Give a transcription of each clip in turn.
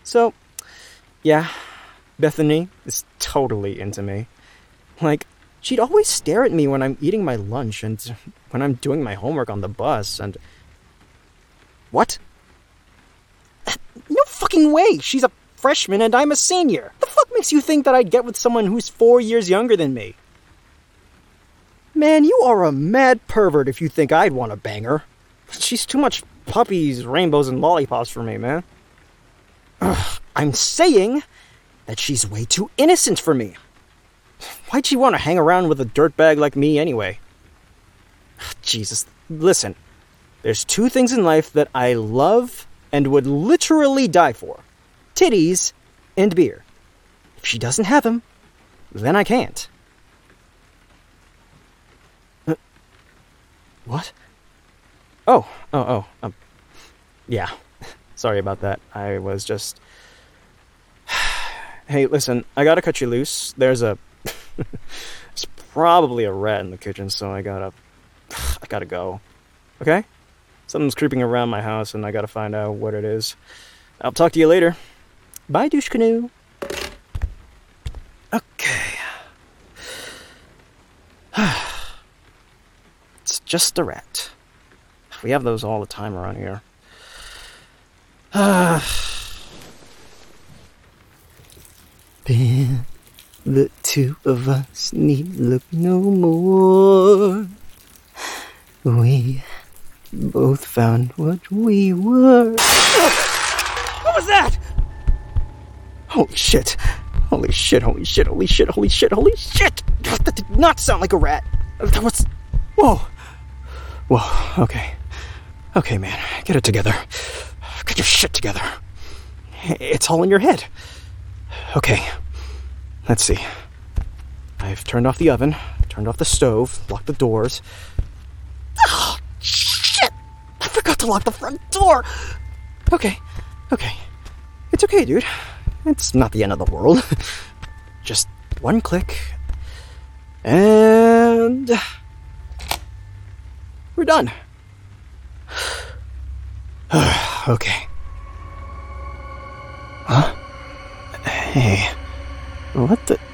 So, yeah, Bethany is totally into me. Like, she'd always stare at me when I'm eating my lunch and when I'm doing my homework on the bus and... What? No fucking way! She's a freshman and I'm a senior! The fuck makes you think that I'd get with someone who's 4 years younger than me? Man, you are a mad pervert if you think I'd want to bang her. She's too much puppies, rainbows, and lollipops for me, man. Ugh, I'm saying that she's way too innocent for me. Why'd she want to hang around with a dirtbag like me anyway? Jesus, listen. There's 2 things in life that I love and would literally die for. Titties and beer. If she doesn't have them, then I can't. What? Yeah. Sorry about that. I was just... Hey, listen, I gotta cut you loose. There's probably a rat in the kitchen, so I gotta go. Okay? Something's creeping around my house, and I gotta find out what it is. I'll talk to you later. Bye, douche canoe. Okay. It's just a rat. We have those all the time around here. Ben, the 2 of us need look no more. We both found what we were. What was that? Holy shit. Holy shit, holy shit, holy shit, holy shit, holy shit! That did not sound like a rat. That was... Whoa. Whoa, okay. Okay, man, get it together. Get your shit together. It's all in your head. Okay, let's see. I've turned off the oven, turned off the stove, locked the doors. Oh, shit! I forgot to lock the front door! Okay. It's okay, dude. It's not the end of the world. Just one click, and... we're done. Okay. Huh? Hey. What the...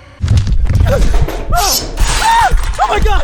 Oh my god!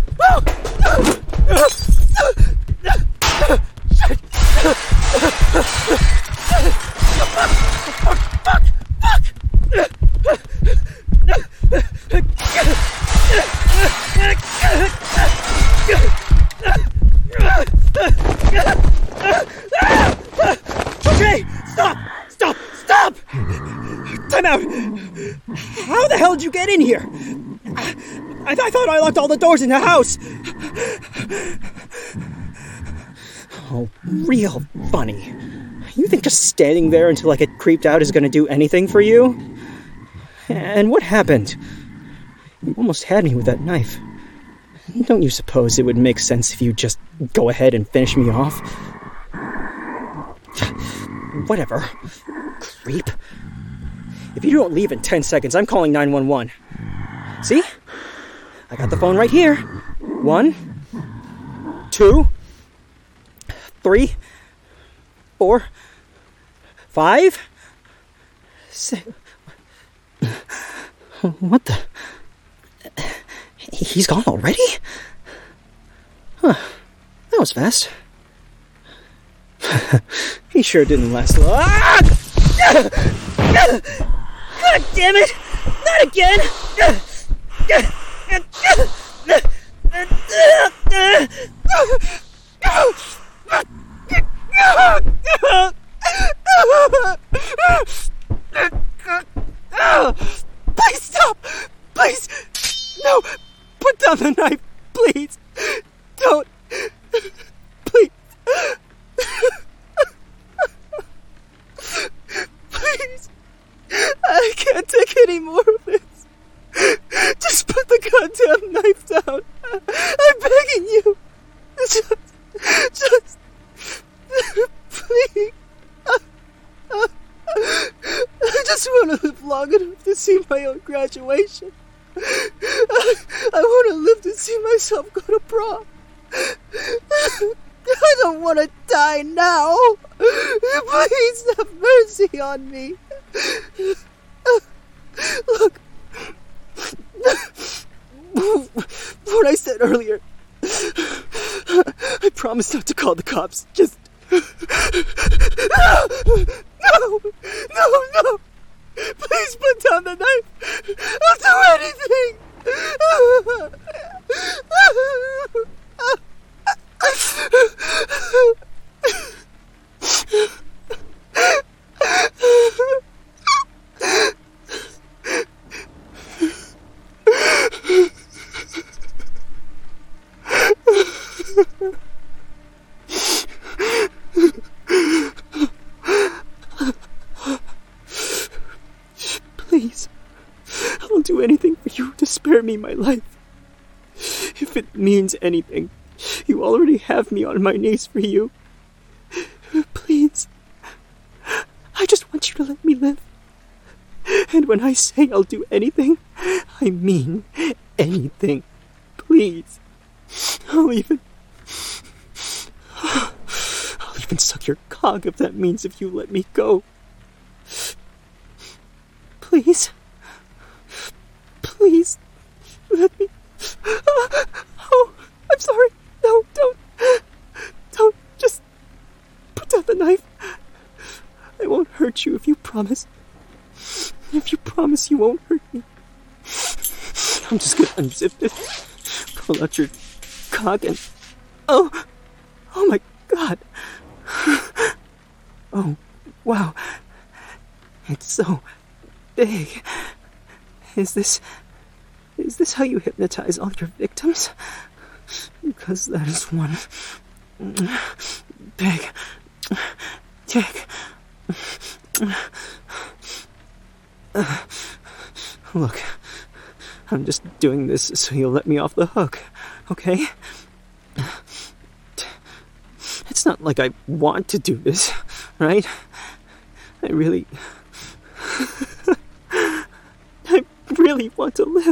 Okay! Stop! Time out! How the hell did you get in here? I thought I locked all the doors in the house! Oh, real funny. You think just standing there until I get creeped out is gonna do anything for you? And what happened? You almost had me with that knife. Don't you suppose it would make sense if you just go ahead and finish me off? Whatever. Creep. If you don't leave in 10 seconds, I'm calling 911. See? I got the phone right here. 1, 2, 3, 4, 5, 6. What the? He's gone already? Huh. That was fast. He sure didn't last long. Ah! God damn it! Not again! Please stop! Please! No! Put down the knife, please! Don't! Please! Please! I can't take any more of this! Just put the goddamn knife down! I'm begging you! Just... please! I just want to live long enough to see my own graduation. I want to live to see myself go to prom. I don't want to die now. Please have mercy. mercy on me. Look. What I said earlier. I promised not to call the cops. Just... No! No! Please put down the knife! I'll do anything! Please, I'll do anything for you to spare me my life. If it means anything, you already have me on my knees for you. Please, I just want you to let me live. And when I say I'll do anything, I mean anything. Please, I'll even suck your cock if that means if you let me go. Please, let me... Oh, I'm sorry. No, don't, just put down the knife. I won't hurt you if you promise. If you promise you won't hurt me. I'm just gonna unzip it, pull out your cock and... Oh my God. Oh, wow. It's so big. Is this how you hypnotize all your victims? Because that is one big dick. Look, I'm just doing this so you'll let me off the hook, okay? It's not like I want to do this, right? I really want to live.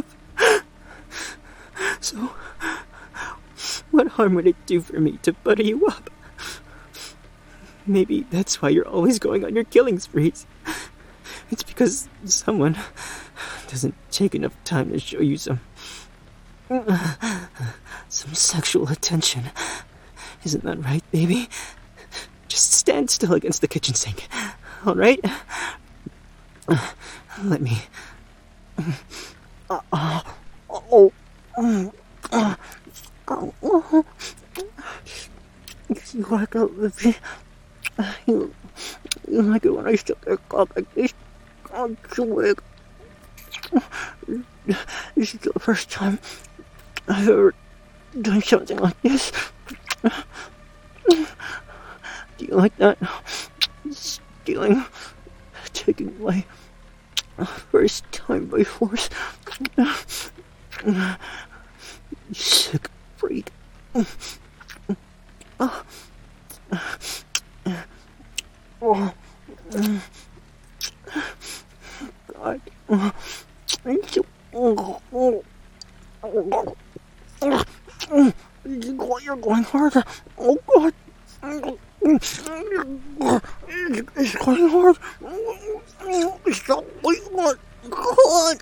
So, what harm would it do for me to butter you up? Maybe that's why you're always going on your killing sprees. It's because someone doesn't take enough time to show you some sexual attention. Isn't that right, baby? Just stand still against the kitchen sink, all right? Let me... You like it, Livy? You like it when I stick your cock like this? Oh, swig. This is the first time I've ever done something like this. Do you like that? Stealing, taking away, first time by force. You sick freak. Oh. God. You're going harder. Oh, God. It's going hard. Stop. God.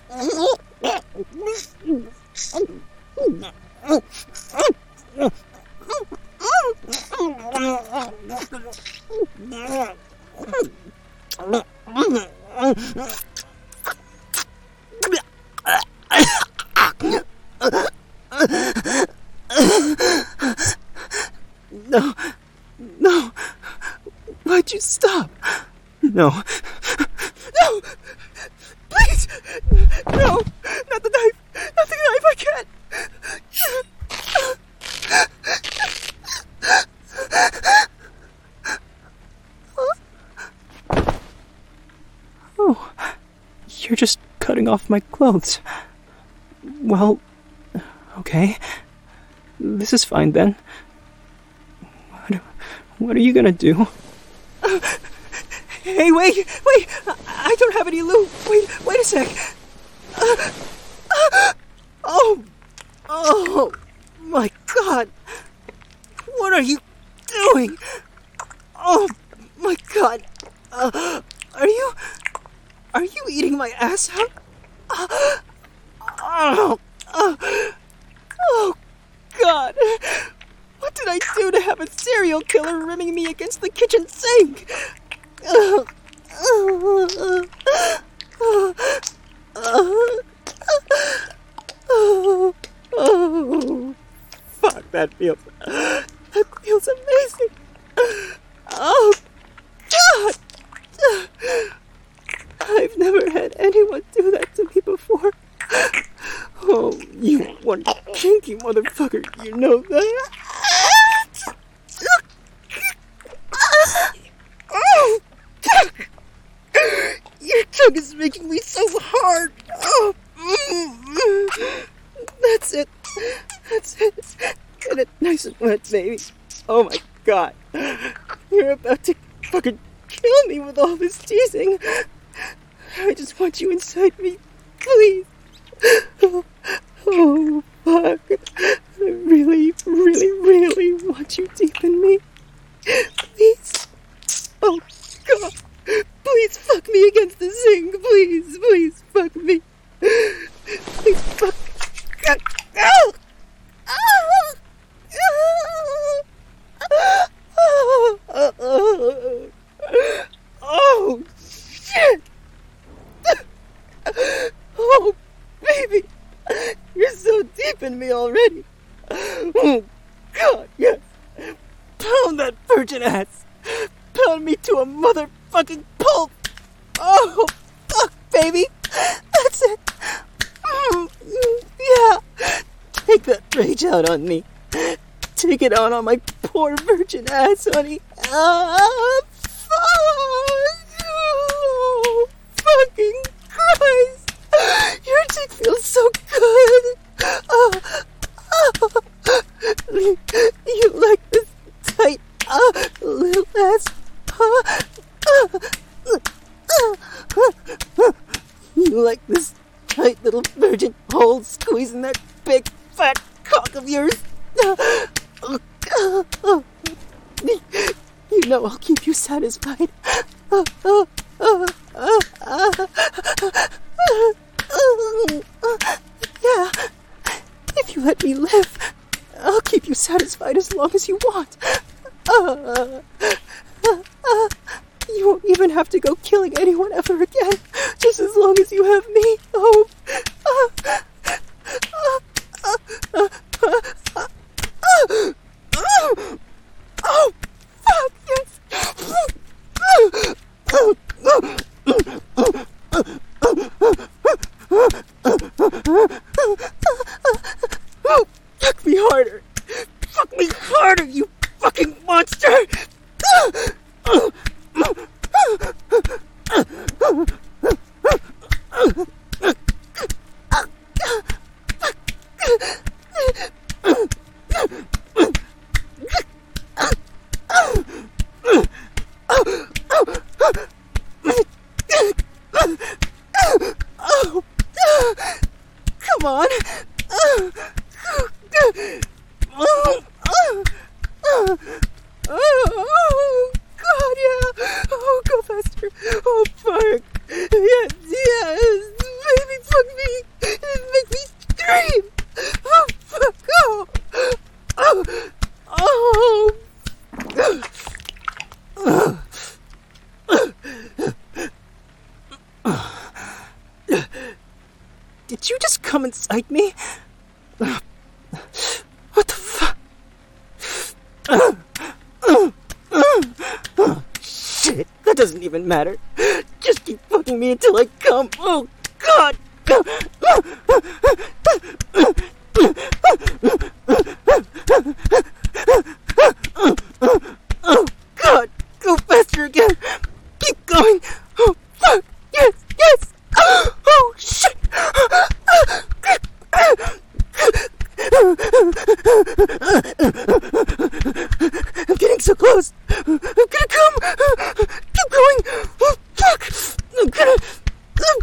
No. Why'd you stop? No. Please. No. Not the knife. I can't. Oh. You're just cutting off my clothes. Well, okay. This is fine then. What are you gonna do? Hey, wait! I don't have any lube. Wait a sec. Oh my God! What are you doing? Oh my God! Are you eating my ass out? Oh, God. What did I do to have a serial killer rimming me against the kitchen sink? Fuck, that feels amazing. Oh, God. I've never had anyone do that to me before. Oh, you one kinky motherfucker, you know that? Your tongue is making me so hard. Oh, that's it. Get it nice and wet, baby. Oh my God. You're about to fucking kill me with all this teasing. I just want you inside me, please. Oh, fuck. I really, really, really want you deep in me. Please. Oh, God. Please fuck me against the sink. Please fuck me. Please fuck. Oh, shit. Oh, baby. You're so deep in me already. Oh, God, yes. Pound that virgin ass. Pound me to a motherfucking pulp. Oh, fuck, baby. That's it. Yeah. Take that rage out on me. Take it out on my poor virgin ass, honey. Fuck. Oh, fucking Christ. Your dick feels so good. You like this tight, little ass. You like this tight little virgin hole squeezing that big fat cock of yours. You know I'll keep you satisfied. Yeah. If you let me live, I'll keep you satisfied as long as you want. You won't even have to go killing anyone ever again, just as long as you have me. Oh. Oh, fuck, yes. Fuck me harder. Fuck me harder, you fucking monster. Come on. Oh, God, yeah. Oh, go faster. Oh, fuck. Yes. Baby, fuck me. Make me scream. Oh, fuck. Did you just come inside me? What the fuck? Shit, that doesn't even matter. Just keep fucking me until I come. Oh, God. Oh, God. Go faster again. Keep going. Oh, fuck. Yes. Oh, shit. I'm getting so close. I'm gonna come. Keep going. Oh, fuck. I'm gonna come.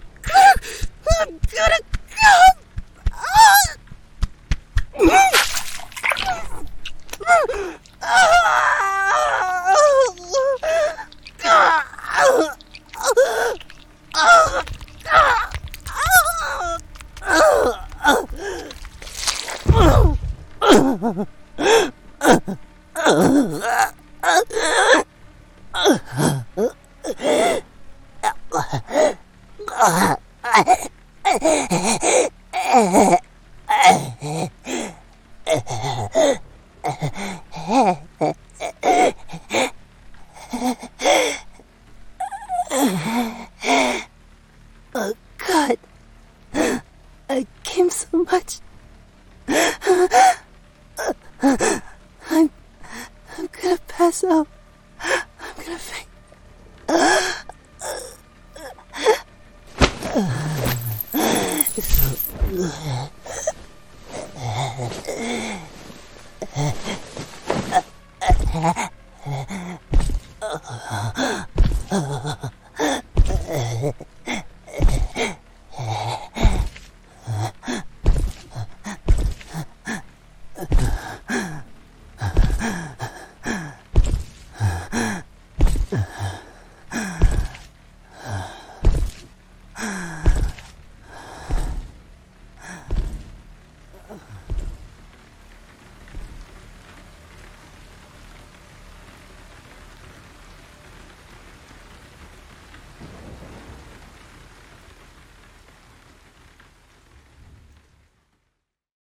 Oh God, I came so much. I'm gonna pass out. I'm gonna faint.